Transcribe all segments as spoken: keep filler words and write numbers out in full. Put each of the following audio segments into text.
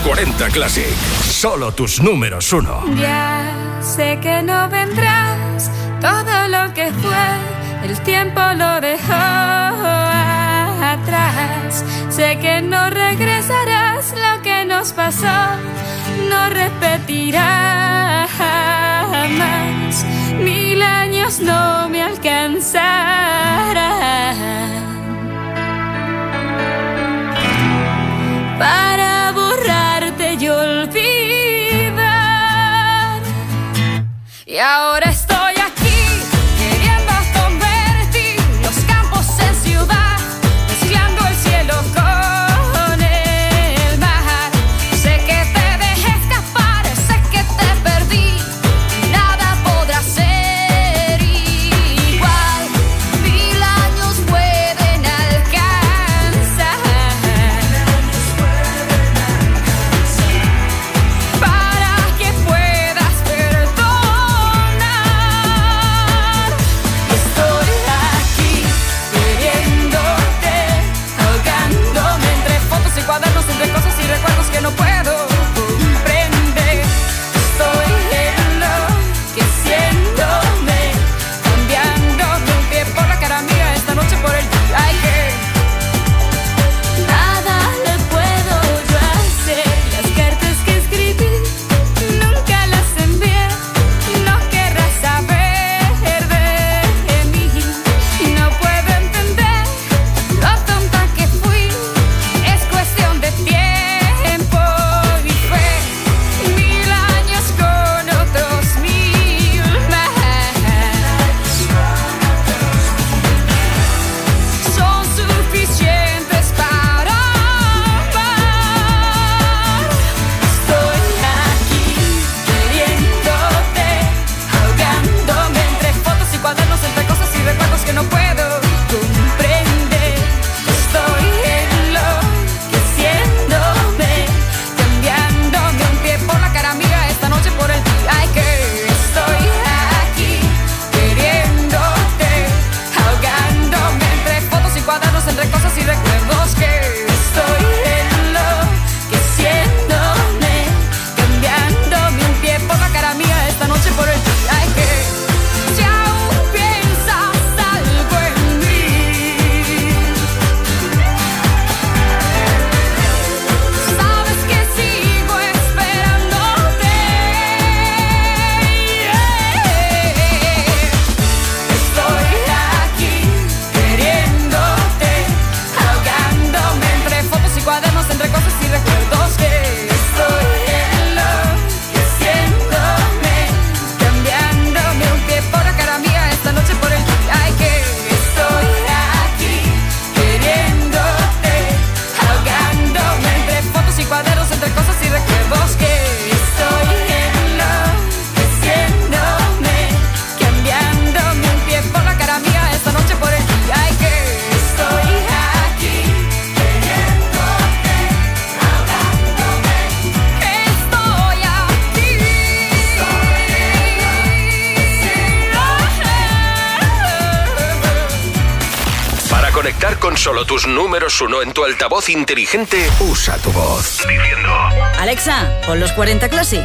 cuarenta Classic. Solo tus números uno. Ya sé que no vendrás. Todo lo que fue, el tiempo lo dejó atrás. Sé que no regresarás. Lo que nos pasó no repetirá jamás. Mil años no me alcanzarán para borrarte y olvidar. Y ahora estoy aquí queriendo convertir los campos en ciudad, mezclando el cielo con el mar. Sé que te dejé escapar, sé que te perdí, nada podrá ser igual. Mil años pueden alcanzar para que puedas perdonar. Estoy aquí queriéndote, ahogándome entre fotos y cuadernos, entre cosas y recuerdos que no puedo comprender. Estoy enloqueciéndome, cambiándome un pie por la cara mía esta noche por el día. Ay, que nada le puedo yo hacer. Las cartas que escribí nunca las envié. No querrás saber de mí. No puedo entender lo tonta que fui. Es cuestión de tiempo y fe. Mil años con otros mil más son suficientes para amar. Estoy aquí queriéndote, ahogándome entre fotos y cuadernos, entre cosas y recuerdos que no puedo comprender. Estoy enloqueciéndome, cambiándome un pie por la cara mía esta noche por el día. Ay, que estoy aquí queriéndote, ahogándome entre fotos y cuadernos, entre cosas y recuerdos que estoy enloqueciéndome, cambiándome un pie por la cara mía esta noche por el día. Ay, que si aún piensas algo en mí, sabes que sigo esperándote. Estoy aquí queriéndote, ahogándome entre fotos y cuadernos, entre cosas y recuerdos que estoy enloqueciéndome, cambiándome un pie por la cara mía esta noche por el día. Ay, que estoy aquí queriéndote, ahogándome entre fotos y cuadernos, entre cosas y recuerdos que estoy enloqueciéndome, cambiándome un pie por la cara mía esta noche por el día. Ay, que estoy aquí queriéndote, ahogándome. Estoy aquí. Para conectar con solo tus números uno en tu altavoz inteligente, usa tu voz. Diciendo: Alexa, pon los cuarenta Classic.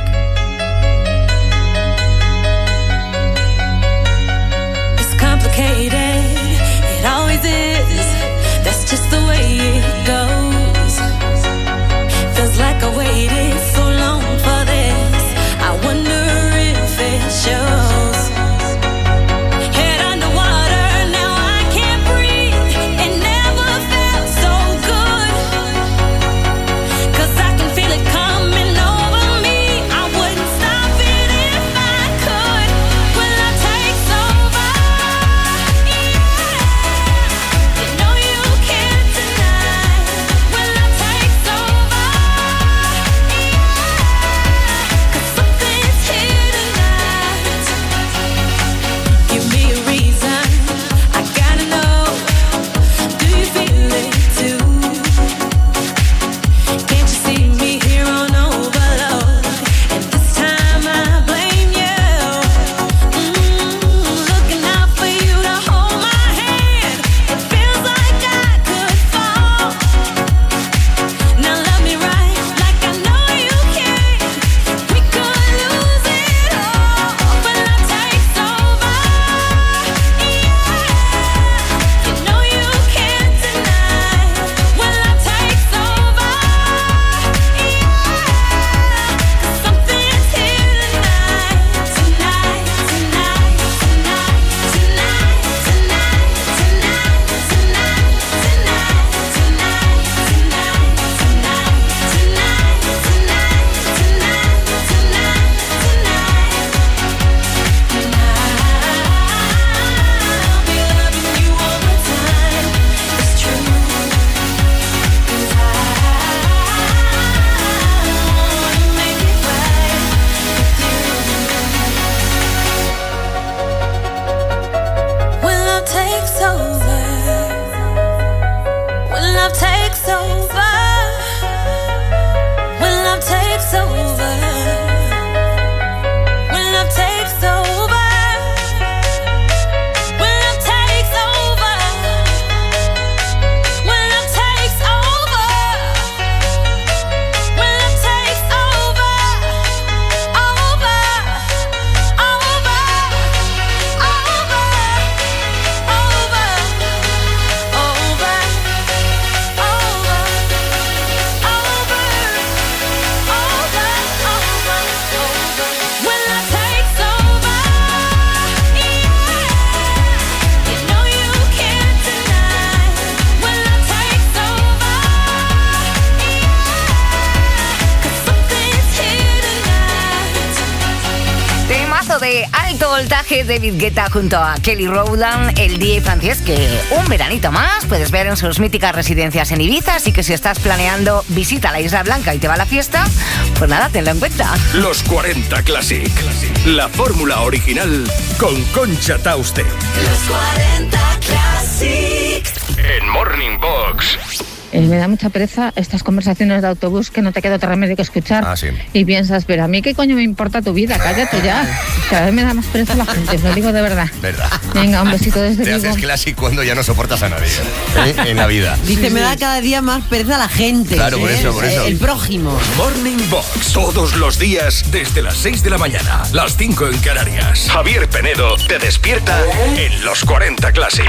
It's complicated, it always is. That's just the way it goes. Feels like I waited so long for this. I wonder if it shows. Head underwater, now I can't breathe. It never felt so good. 'Cause I can feel it coming over me. I wouldn't stop it if I could. Will I take over? voltaje, David Guetta junto a Kelly Rowland, el D J francés que un veranito más puedes ver en sus míticas residencias en Ibiza, así que si estás planeando visita a la Isla Blanca y te va a la fiesta, pues nada, tenlo en cuenta. Los cuarenta Classic, la fórmula original con Concha Tauste. Los cuarenta Classic. En Morning Box. Eh, me da mucha pereza estas conversaciones de autobús que no te queda otro remedio que escuchar. Ah, sí. Y piensas, pero a mí qué coño me importa tu vida, cállate ya. Cada vez me da más pereza la gente, os lo digo de verdad. Verdad. Venga, un besito desde Te Vigo. haces Classic cuando ya no soportas a nadie, ¿eh? En la vida. Dice, me da cada día más pereza la gente. Claro, por ¿eh? eso, por eso. El prójimo. Morning Box, todos los días desde las seis de la mañana, las cinco en Canarias. Javier Penedo te despierta en Los cuarenta Classic.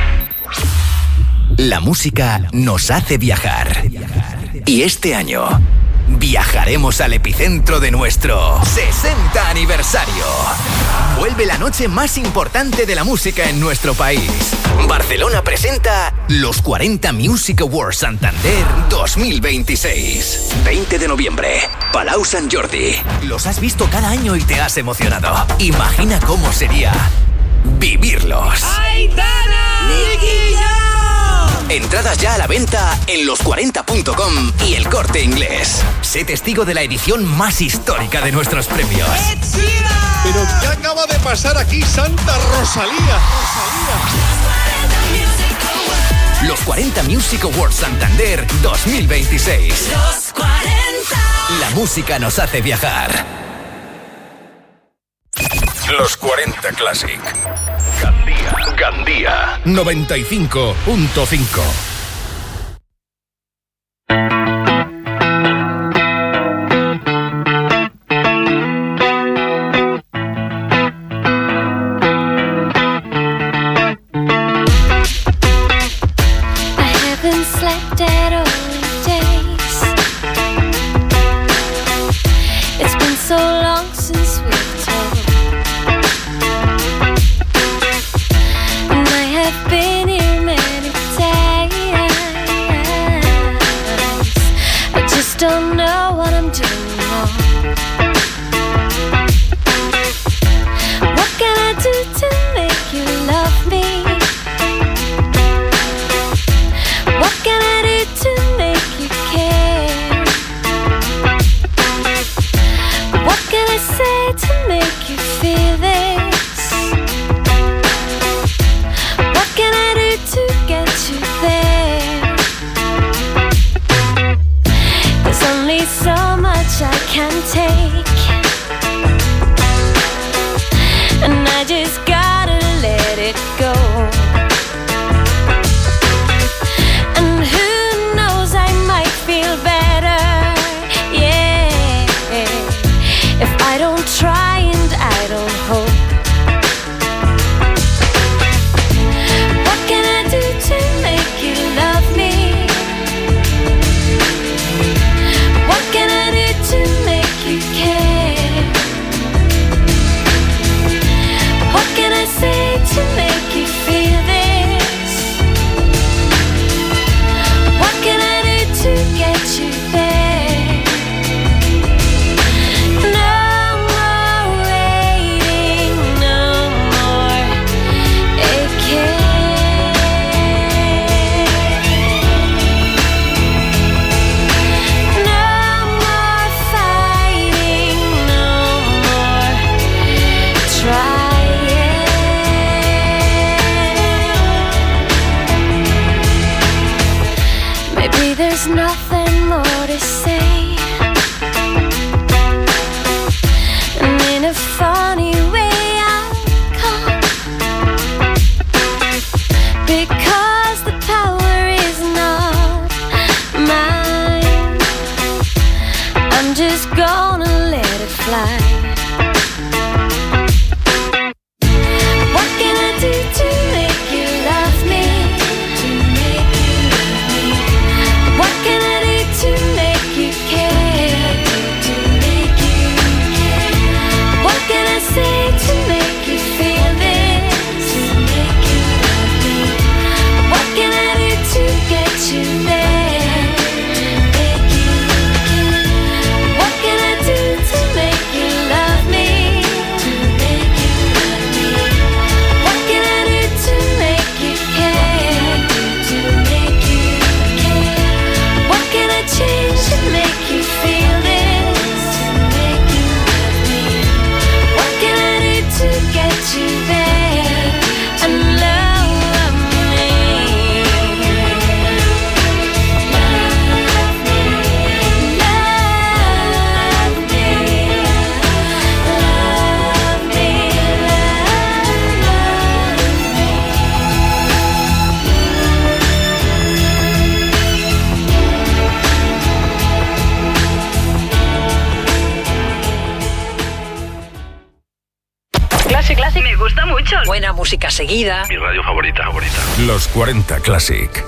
La música nos hace viajar. Y este año viajaremos al epicentro de nuestro sesenta aniversario. Vuelve la noche más importante de la música en nuestro país. Barcelona presenta los cuarenta Music Awards Santander dos mil veintiséis. veinte de noviembre, Palau Sant Jordi. Los has visto cada año y te has emocionado. Imagina cómo sería vivirlos. Entradas ya a la venta en los cuarenta punto com y El Corte Inglés. Sé testigo de la edición más histórica de nuestros premios. ¿Pero qué acaba de pasar aquí, Santa Rosalía? Los cuarenta Music Awards Santander dos mil veintiséis. Los cuarenta. La música nos hace viajar. Los cuarenta Classic. Gandía. Gandía. noventa y cinco punto cinco. What can I do to make you Sol. Buena música seguida. Mi radio favorita, favorita. Los cuarenta Classic.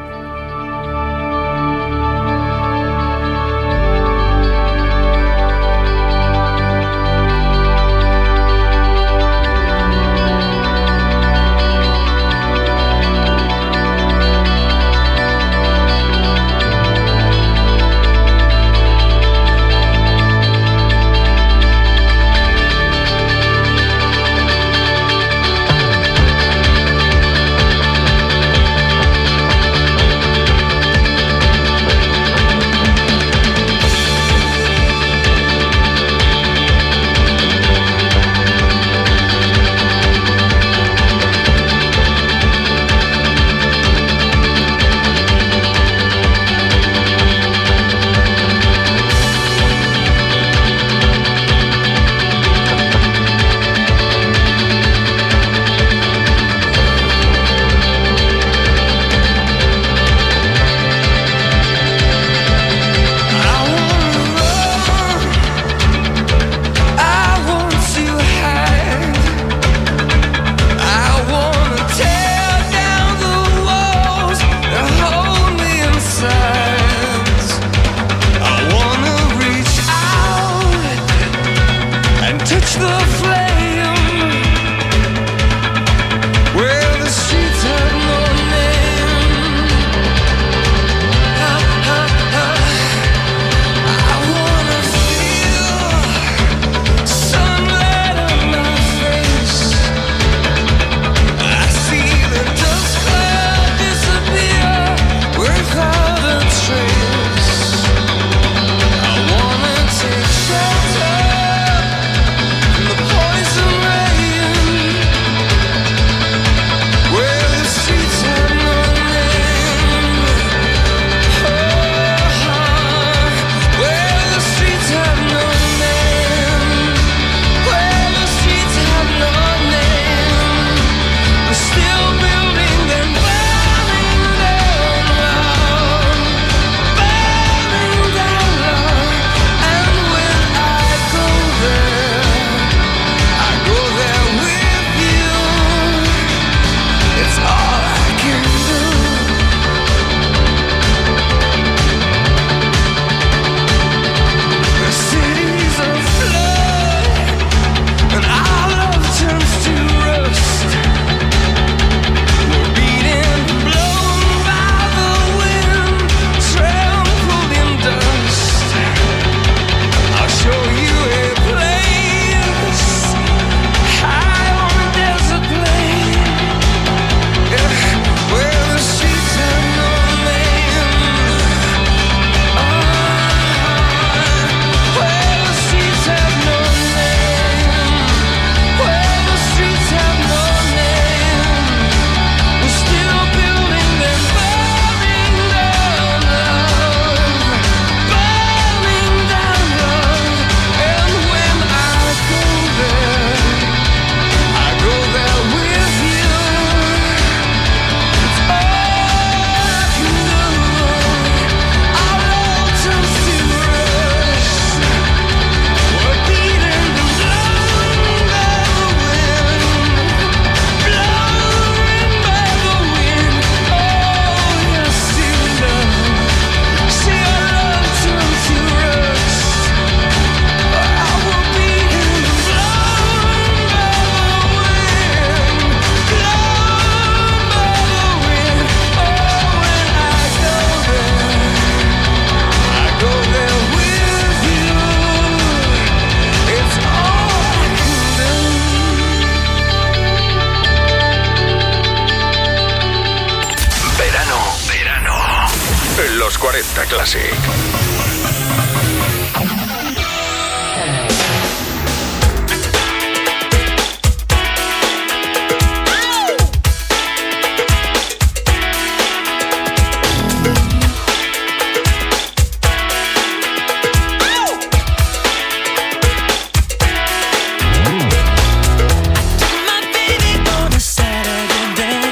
cuarenta Classic.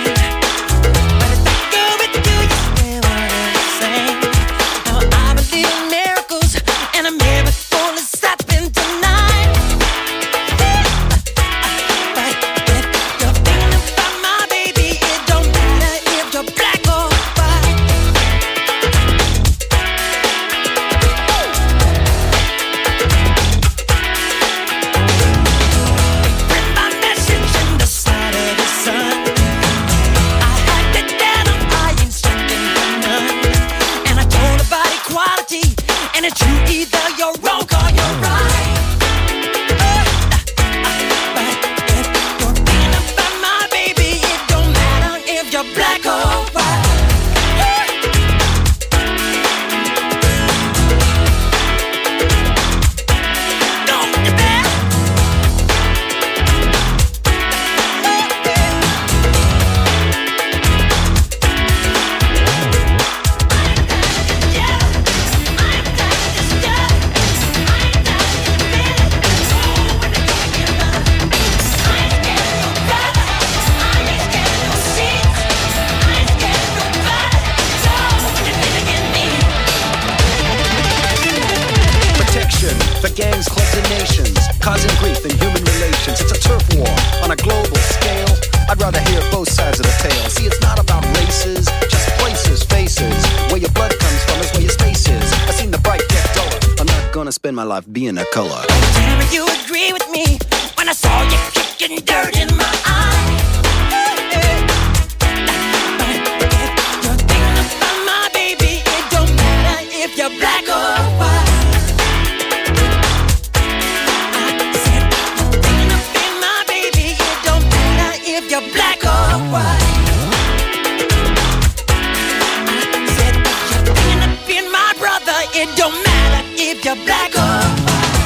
I believe or white. Gangs, clubs, and nations, causing grief in human relations. It's a turf war on a global scale. I'd rather hear both sides of the tale. See, it's not about races, just places, faces. Where your blood comes from is where your space is. I've seen the bright get duller. I'm not gonna spend my life being a color. Tell me you agree with me when I saw you kicking dirt in my eye. You're thinking about my baby. It don't matter if you're black or white. You're black or white. I said you're thinking of being my brother. It don't matter if you're black or white.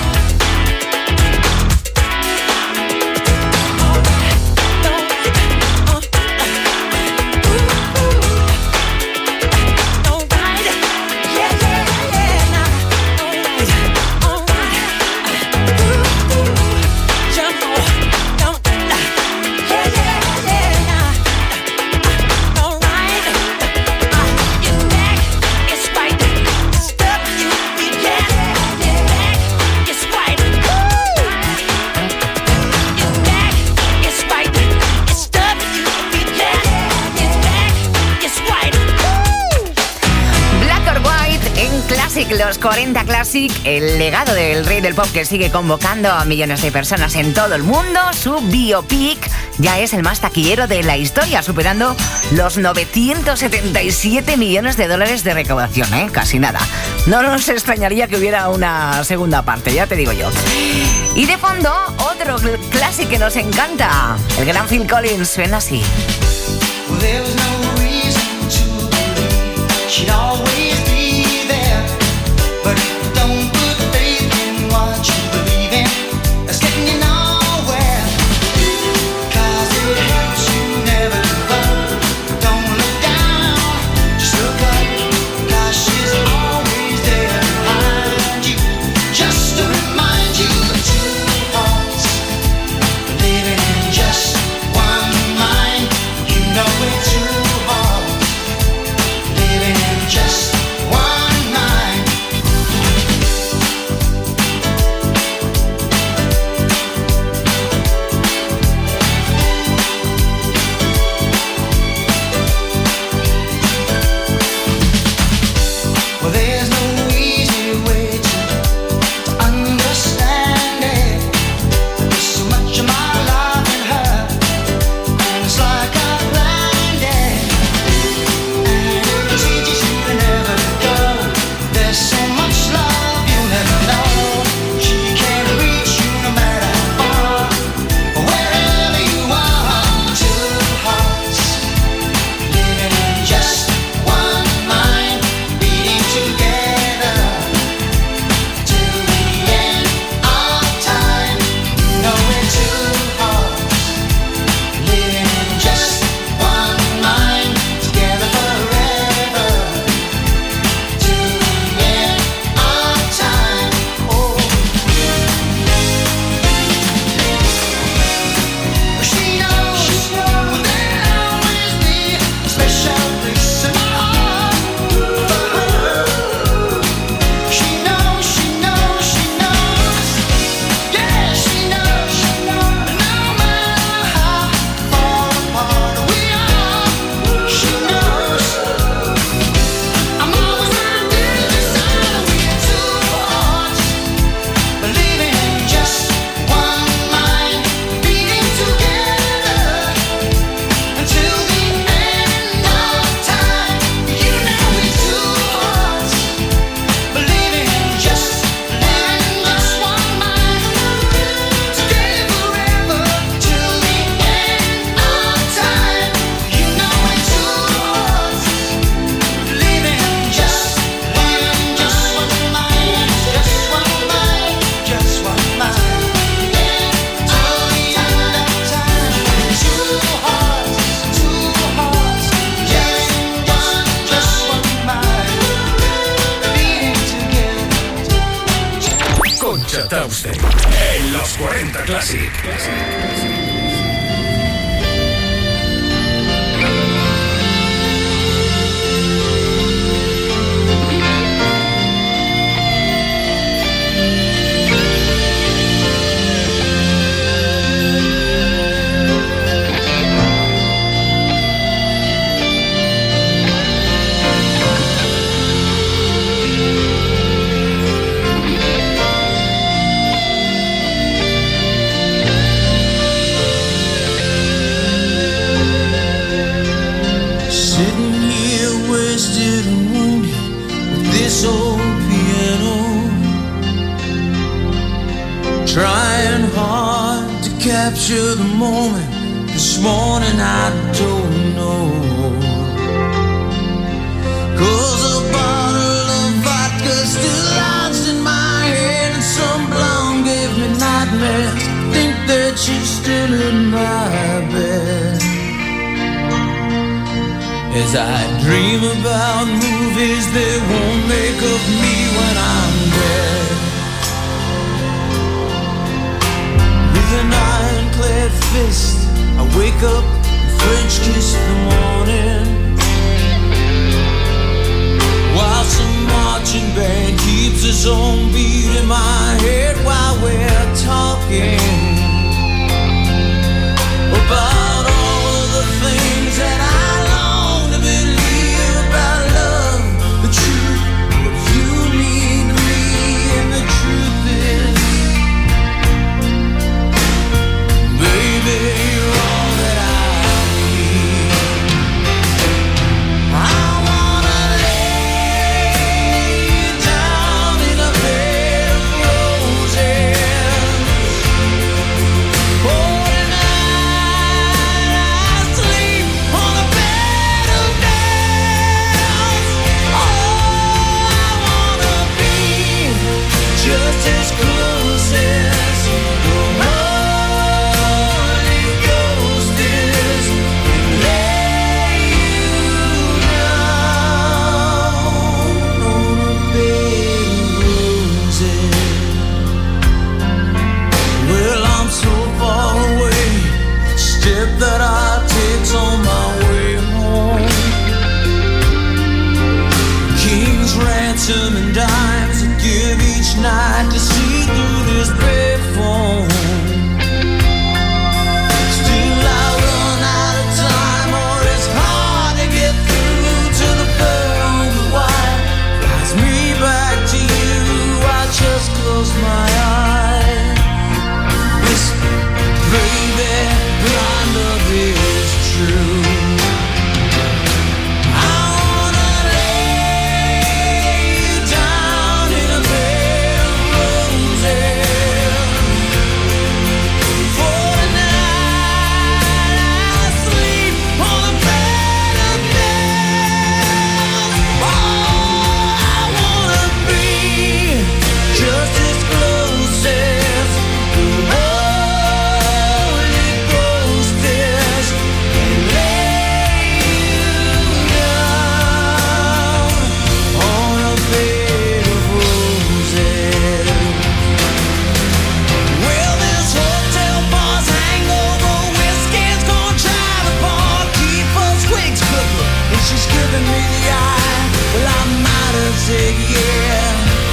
Los cuarenta Classic, el legado del rey del pop que sigue convocando a millones de personas en todo el mundo. Su biopic ya es el más taquillero de la historia, superando los novecientos setenta y siete millones de dólares de recaudación, ¿eh? Casi nada. No nos extrañaría que hubiera una segunda parte, ya te digo yo. Y de fondo, otro clásico que nos encanta. El gran Phil Collins suena así. But don't put faith in what you believe in. It's getting you nowhere. Cause it helps you never give up. Don't look down, just look up. Cause she's always there behind you. Just to remind you of two hearts living in just one mind. You know it's too hard. Tuesday en los cuarenta Classic. Trying hard to capture the moment. This morning I don't know. Cause a bottle of vodka still lodged in my head, and some blonde gave me nightmares. Think that she's still in my bed. As I dream about movies that won't make of me when I'm dead. An ironclad fist, I wake up and French kiss the morning, while some marching band keeps its own beat in my head while we're talking about all of the things that I long to believe about love, the truth, what you mean to me, and the truth is, baby, you're all that I need. I wanna lay you down in a bed of roses. Oh, tonight I sleep on a bed of nails. Oh, I wanna be just as close as the Holy Ghost is, and lay you down on a bed of roses. Well, I'm so far away, step that I take's on my way home. King's ransom and dimes I give each night to see through this bed phone. Still I run out of time, or it's hard to get through to the pearl of white. Flies me back to you, I just close my eyes. Whisper, baby, my love is true. I wanna lay you down in a bed of roses. For tonight I sleep on a bed of nails. Oh, I wanna be just as close as the Holy Ghost is, and lay you down on a bed of roses. Well, this hotel bar's hangover whiskey's gonna try the bar, keep us twigs cooking, and she's giving me the eye. Well, I might have said yeah,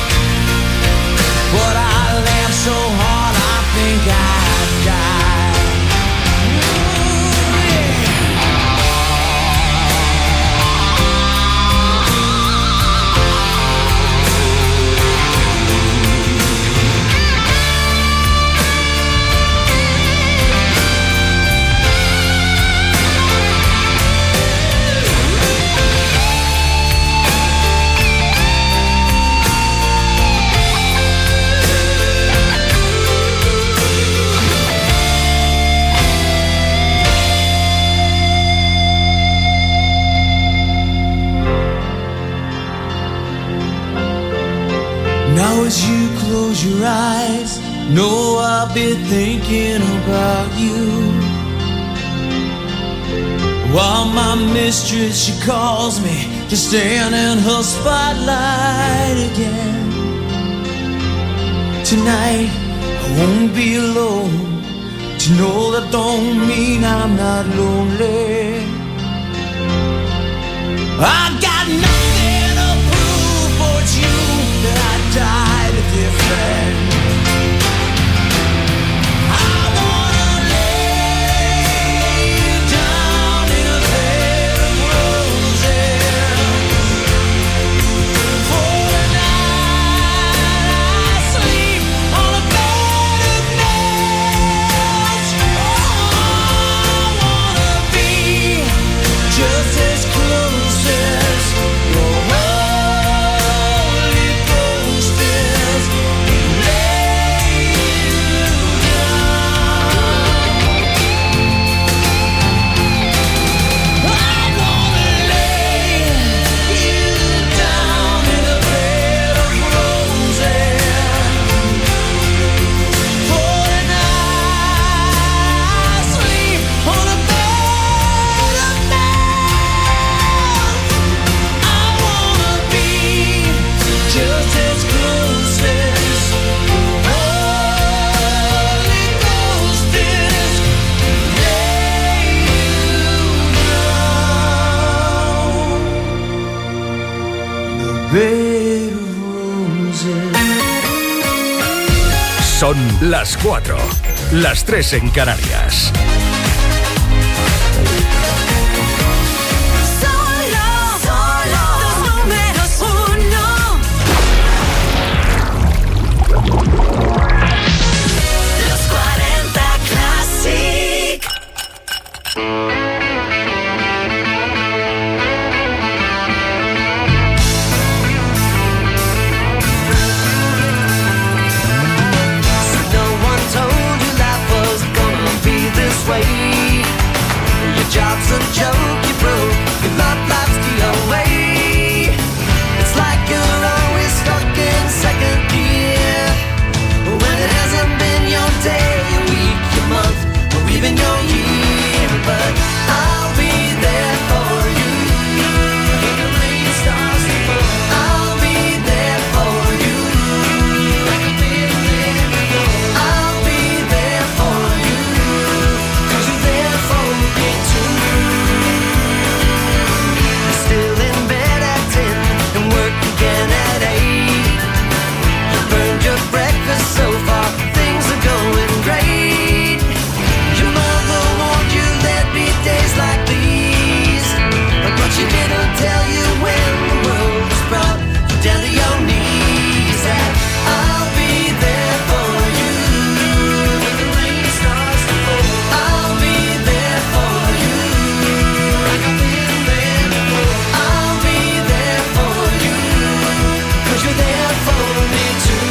but I laughed so hard I think I'd die. Ooh, yeah. Now as you close your eyes, know I'll be thinking about you. While my mistress, she calls me to stand in her spotlight again. tonight I won't be alone. To know that don't mean I'm not lonely. I got nothing to prove, but it's you that I died a dear friend. I wanna lay you down in a bed of roses. For the night I sleep on a bed of nails. Oh, I wanna be just as close as your Holy Ghost is. Lay you down. I wanna lay you down in a bed of roses. For the night I sleep on a bed of nails. I wanna be just as close as your Holy Ghost is. Lay you down in a bed of roses. Son las cuatro, las tres en Canarias. Solo, solo, los números uno. Los cuarenta Classic. No one told you life was gonna be this way. Your job's a joke, you broke. Your love life's the away. It's like you're always stuck in second gear. When it hasn't been your day, your week, your month, or even your year. But I'll be there for you. When the rain starts to fall, I'll be there for you. Like I've been there before. I'll be there for you. 'Cause you're there for me too. You're still in bed at ten and work again at eight. You burned your breakfast so far, things are going great. Your mother warned you there'd be days like these, but she didn't tell you when the world was brought you down to your knees. That I'll be there for you. When the rain starts to fall, I'll be there for you. Like I've been there before. I'll be there for you. 'Cause you're there for me too.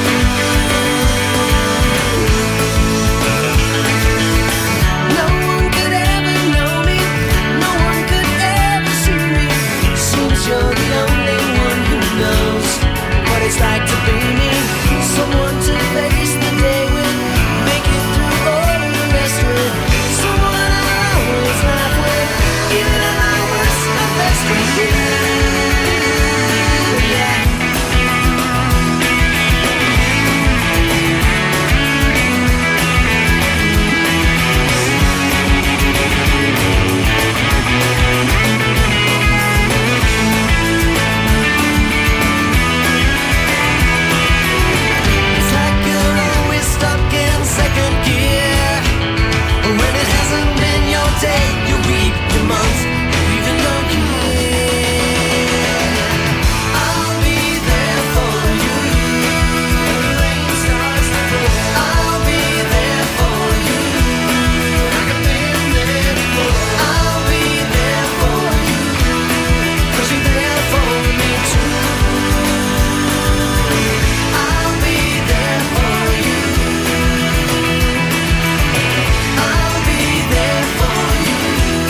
No one could ever know me. No one could ever see me. Seems you're the only one who knows what it's like to be me. Someone to face the day with, make it through all of the rest with. Someone I always laugh with, even at my worst, my best with you. Yeah. It's like you're always stuck in second gear. When it hasn't been your day, your week, your month, or even your year. I'll be there for you. When the rain starts to fall, I'll be there for you. Like I've been there before. I'll be there for you. 'Cause you're there for me too. I'll be there for you. I'll be there for you.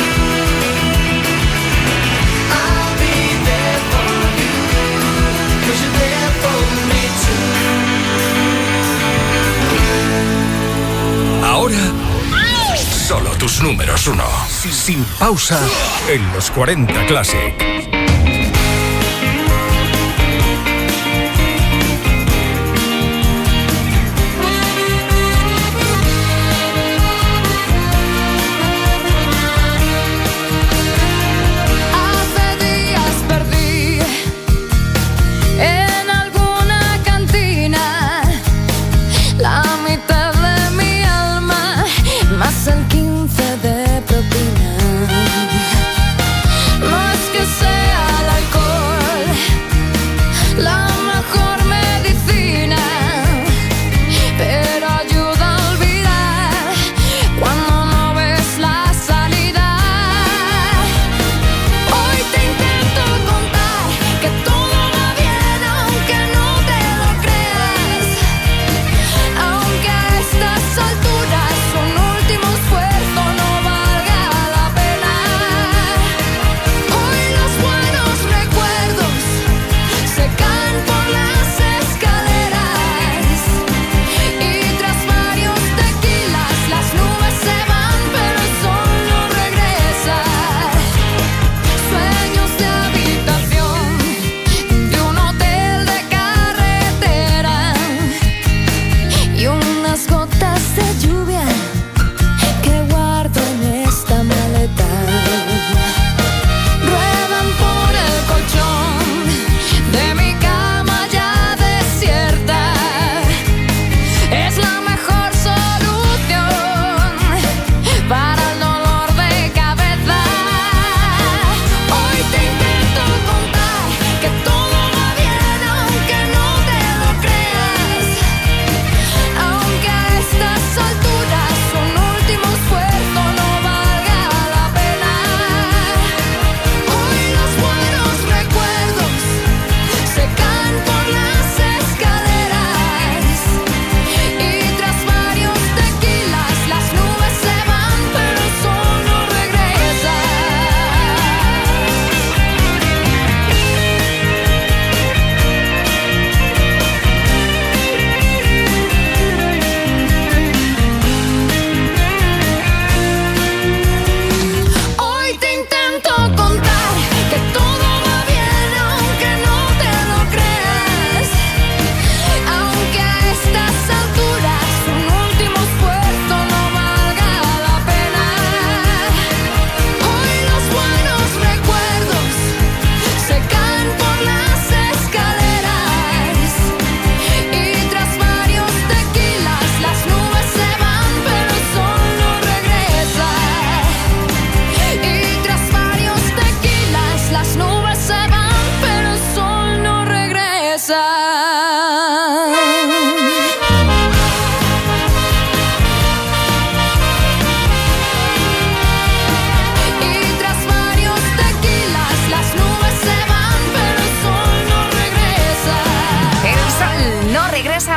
I'll be there for you. 'Cause you're there for me too. Ahora, solo tus números uno. Sin pausa en los cuarenta Classic.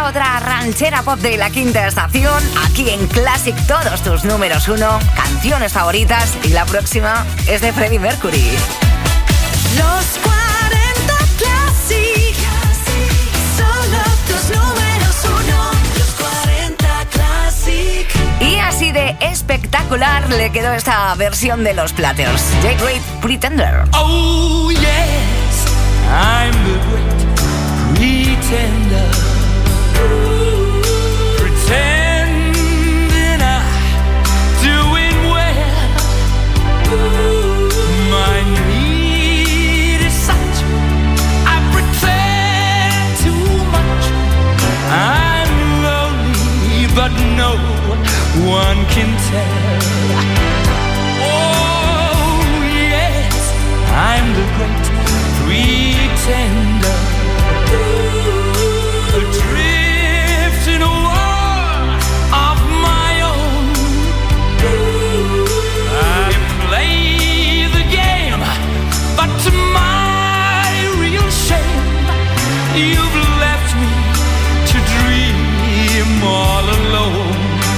esta otra ranchera pop de la quinta estación. Aquí en Classic, todos tus números uno, canciones favoritas. Y la próxima es de Freddie Mercury. Los cuarenta Classic, solo tus números uno. Los cuarenta Classic. Y así de espectacular le quedó esta versión de los Platters, The Great Pretender. Oh yes, I'm the great pretender. Pretending I'm doing well. My need is such, I pretend too much. I'm lonely, but no one can tell. Oh yes, I'm the great pretender. Adrift in a world of my own. I play the game, but to my real shame, you've left me to dream all alone.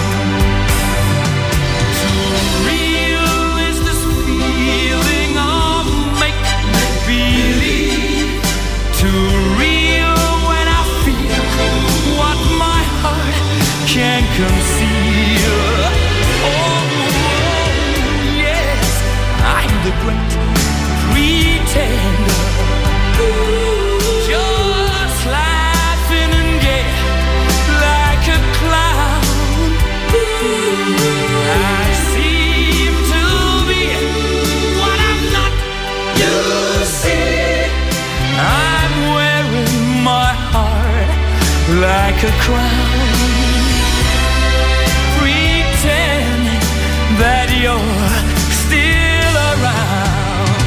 Too real is this feeling of make-believe. Too real when I feel what my heart can't conceal. Oh, yes, I'm the great pretender. Just laughing and gay like a clown. I seem to be what I'm not. You see, I'm wearing my heart like a crown. Pretend that you're still around.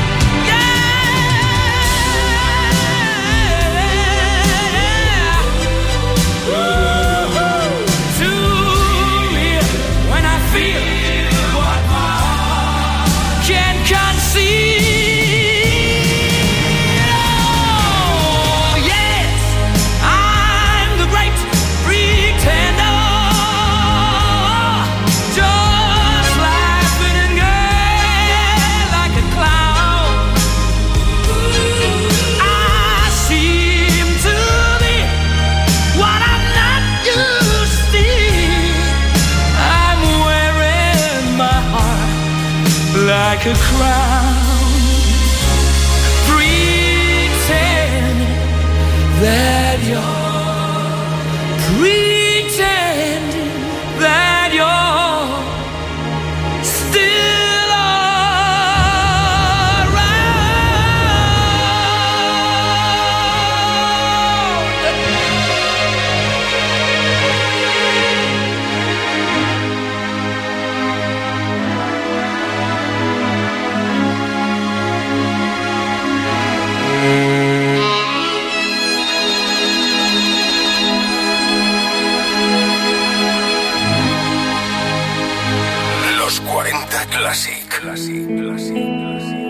Yeah. Too real when I feel what my heart can't conceive. Oh, yes, I'm the great pretender. Just laughing and gay like a clown. I seem to be what I'm not, you see. I'm wearing my heart like a crown. Pretend that you're pretending that you're still Los cuarenta Classic. Classic, Classic, Classic.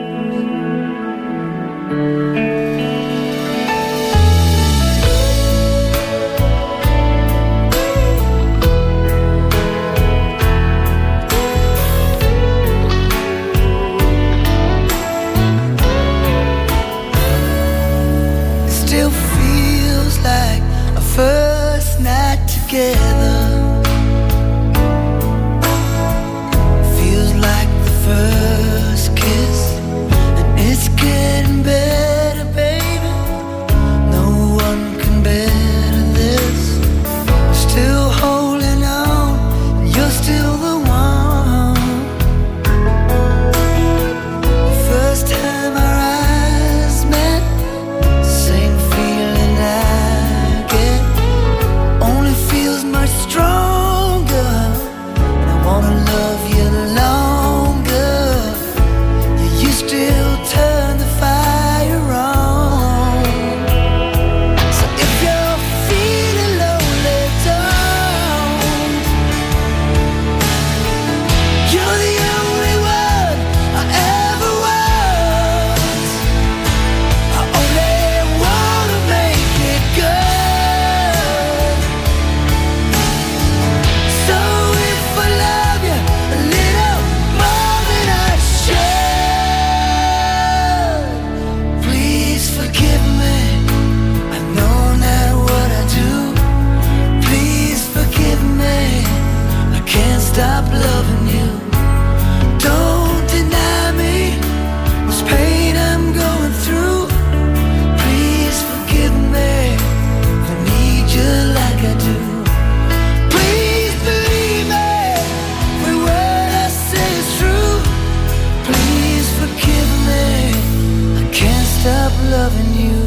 Still feels like a first night together. Feels like the first kiss, and it's getting better, baby. No one can better this. Still holding on, and you're still the one. The first time our eyes met, same feeling I get, only feels much loving you.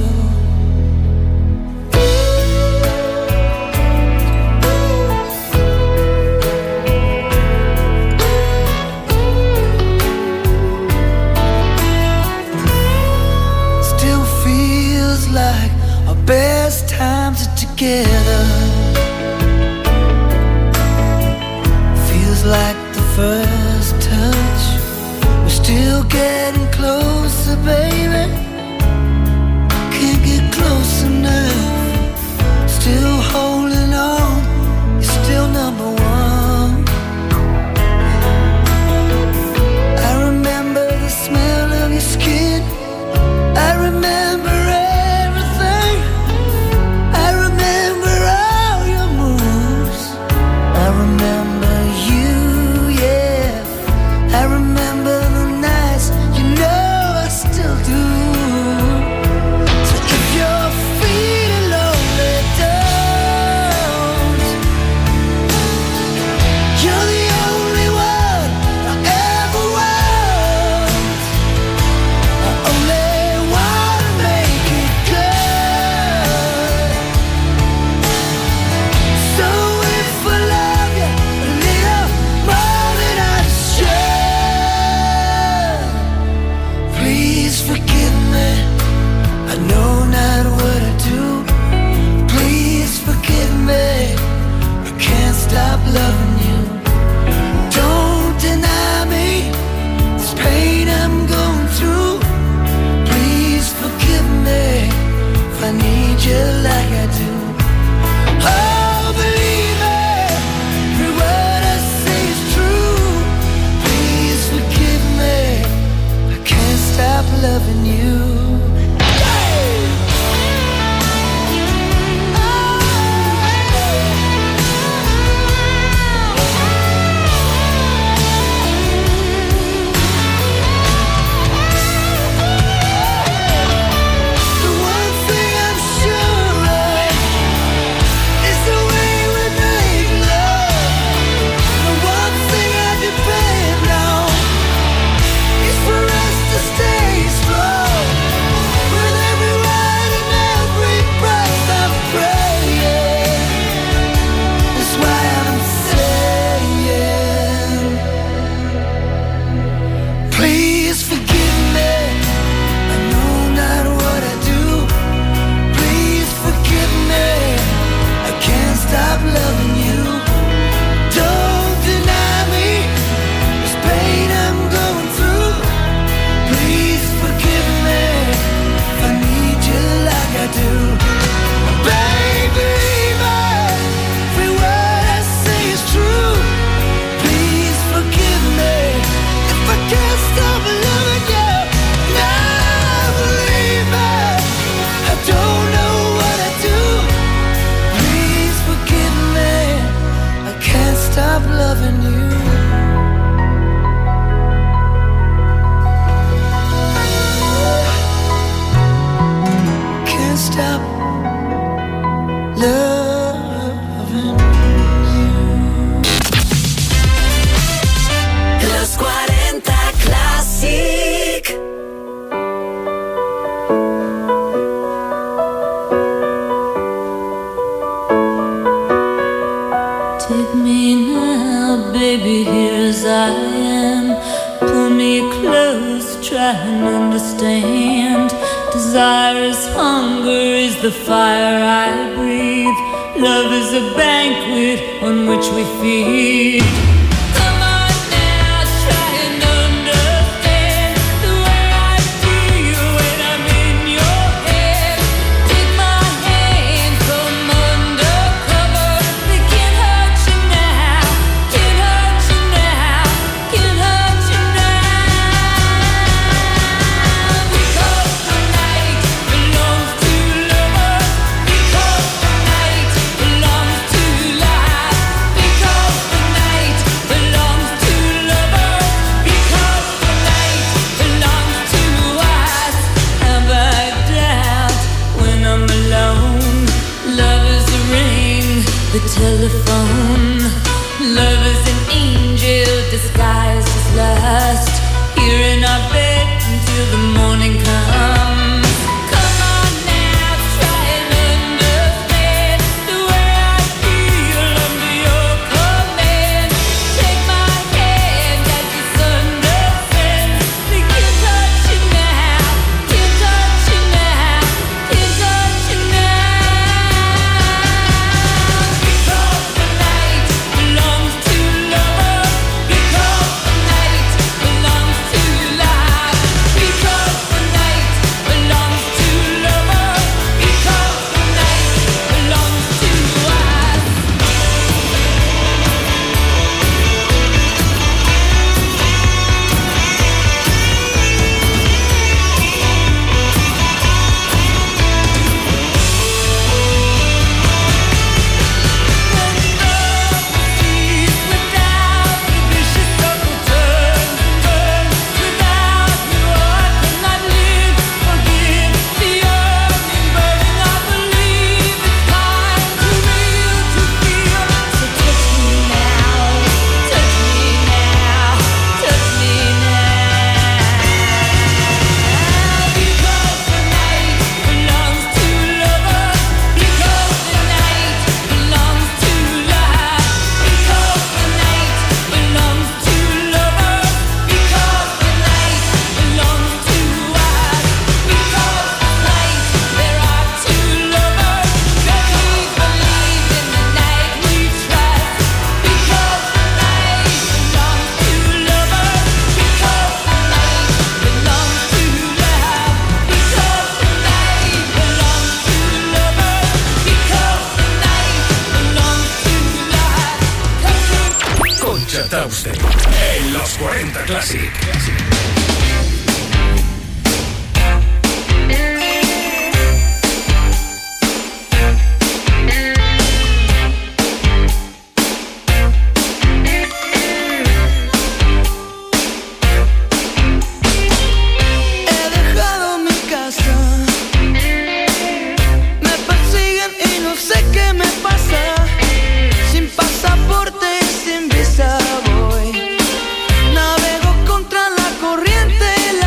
Still feels like our best times are together. Feels like the first touch. We're still getting closer, baby. Can't get close enough. Still holding on. You're still number one. I remember the smell of your skin. I remember everything. I remember all your moves. I remember you, yeah. I remember the nights, you know I still do. So if you're feeling lonely, don't. You're the only one I ever want. I only wanna make it good. So if I love you a little more than I should, please forgive me. I know not what I do. Please forgive me. I can't stop loving you. Don't deny me this pain I'm going through. Please forgive me if I need you like I do. Oh, believe me, every word I say is true. Please forgive me. I can't stop loving you. The one thing I'm sure of is the way we make love. The one thing I depend on is for us to stay strong. With every word and every breath I'm praying. That's why I'm saying, please forgive me. I know not what I do. Please forgive me. I can't stop loving you. Don't deny me this pain I'm going through. Please forgive me if I need you like I do. Baby, every word I say is true. Please forgive me if I can't stop loving you. Now believe me, I don't know what I do. Please forgive me, I can't stop loving you. Can't stop loving you. Los cuarenta Classic. Take me now, baby, here as I am. Pull me close, try and understand. Desire is hunger, is the fire I breathe. Love is a banquet on which we feed. Come on now, try and understand the way I feel when I'm in your head. Take my hand from undercover. They can't hurt you now, can't hurt you now, can't hurt you now. Because the night belongs to lovers. Because the night belongs to life. Because the night belongs to lovers. Because the night belongs to us. Have I doubt when I'm alone? Love is a ring, the telephone. Love is an angel disguised as lust. Here in our bed until the morning comes. usted en los cuarenta Classic. Voy, navego contra la corriente.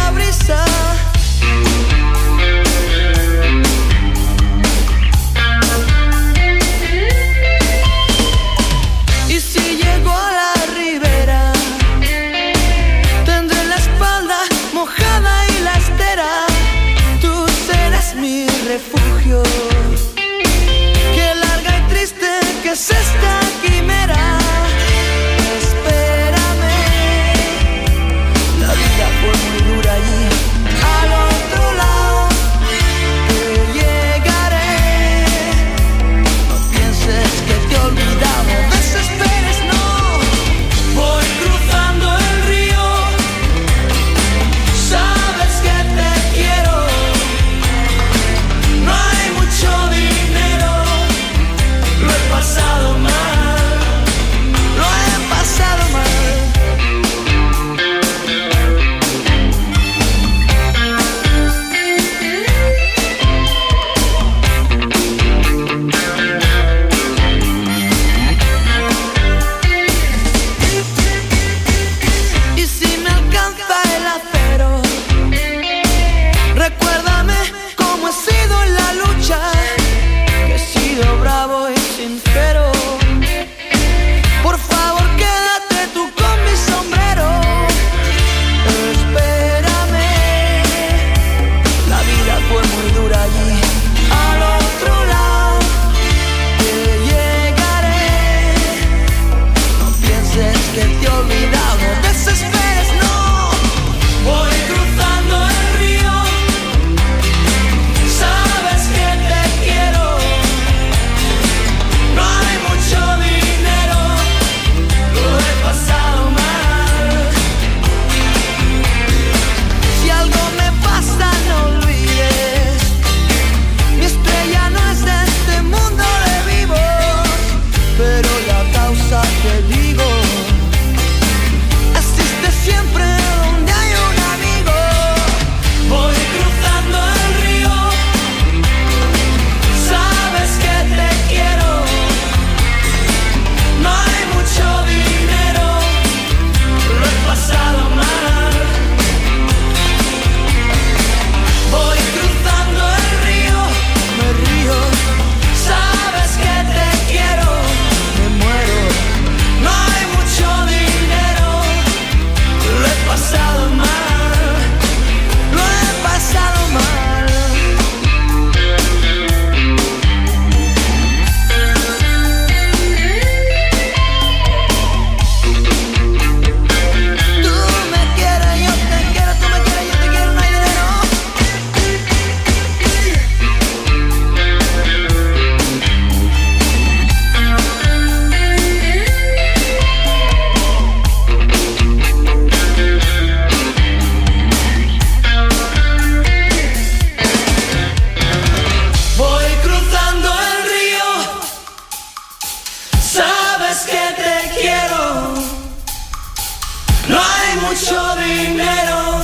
mucho dinero,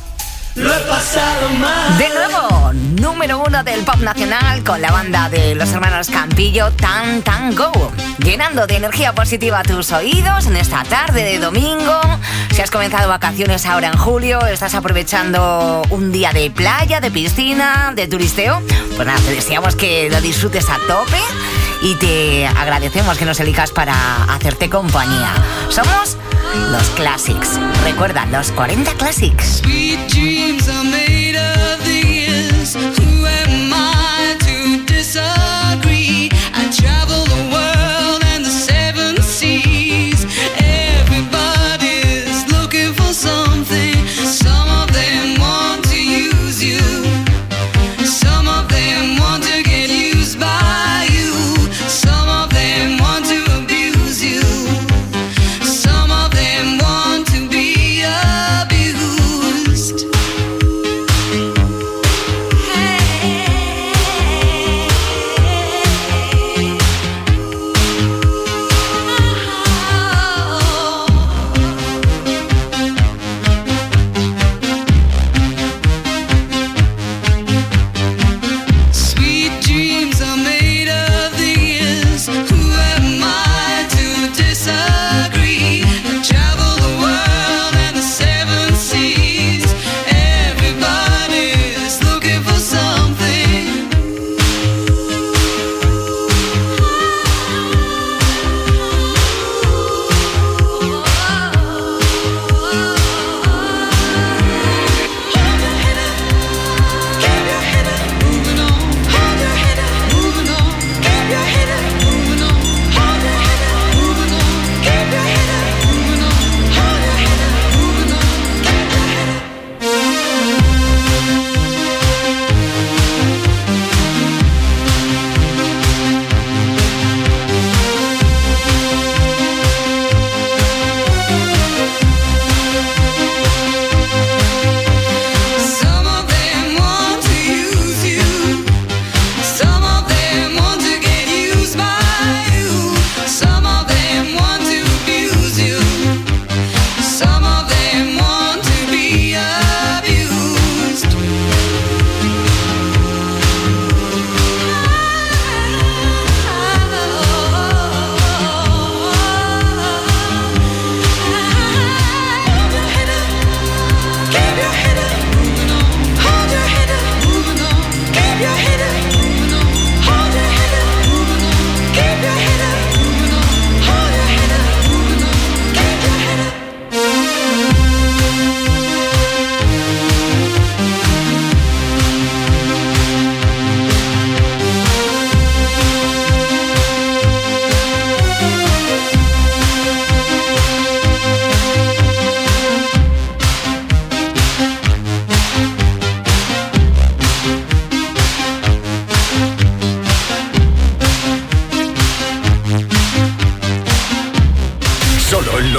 lo he pasado mal. De nuevo, número uno del pop nacional con la banda de los hermanos Campillo, Tan Tan Go. Llenando de energía positiva tus oídos en esta tarde de domingo. Si has comenzado vacaciones ahora en julio, estás aprovechando un día de playa, de piscina, de turisteo, pues nada, te deseamos que lo disfrutes a tope y te agradecemos que nos elijas para hacerte compañía. Somos los Classics. Recuerda, los cuarenta Classics. Sweet dreams are made of these. Who am I to disagree? I travel the world and the seven seas. Everybody's looking for something. Some of them want to use you. Some of them want to get used by you. Some of them want to abuse you. Some of them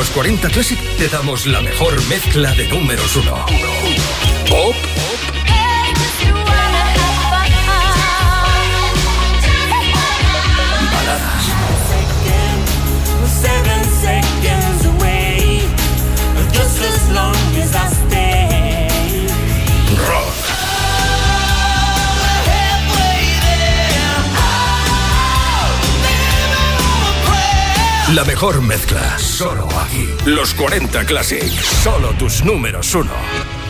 los cuarenta Classic te damos la mejor mezcla de números uno. Pop, baladas, rock, la mejor mezcla, solo aquí. Los cuarenta Classic, solo tus números uno.